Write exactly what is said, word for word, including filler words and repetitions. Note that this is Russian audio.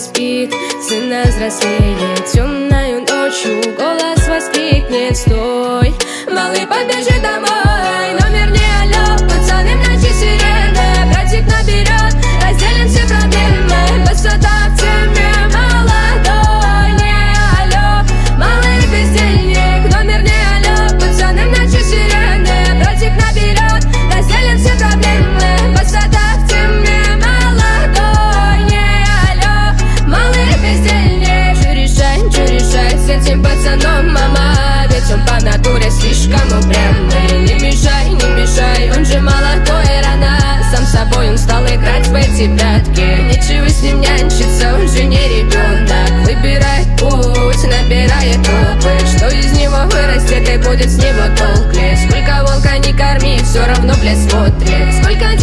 спит, сына взрослеет. Темною ночью голос воскликнет: стой, малый, побежи домой. Номер не алло, пацаны, в ночи сирены. Братик наперед, разделим все проблемы. Высота в теме, молодой, не алло, малый бездельник. Номер не алло, пацаны, в ночи сирены. Братик наперед, разделим все проблемы. Высота в теме, молодой, не алло, малый бездельник. Че решай, че решай с этим пацаном, мама? Ведь он по натуре слишком упрямый. Не мешай, не мешай, он же молодой, рано. Сам собой он стал играть в эти прятки. Нечего с ним нянчиться, он же не ребенок. Выбирает путь, набирает опыт. Что из него вырастет и будет с него толк ли? Сколько волка не корми, все равно, блядь, смотрит. Сколько